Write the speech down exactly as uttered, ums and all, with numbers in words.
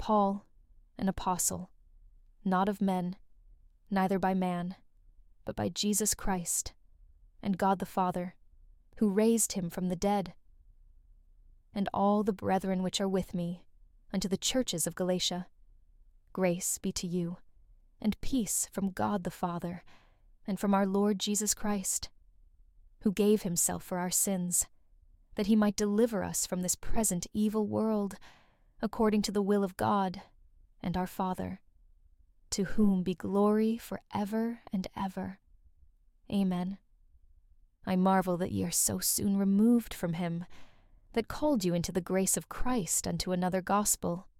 Paul, an apostle, not of men, neither by man, but by Jesus Christ, and God the Father, who raised him from the dead, and all the brethren which are with me, unto the churches of Galatia. Grace be to you, and peace from God the Father, and from our Lord Jesus Christ, who gave himself for our sins, that he might deliver us from this present evil world, according to the will of God and our Father, to whom be glory for ever and ever. Amen. I marvel that ye are so soon removed from him, that called you into the grace of Christ unto another gospel,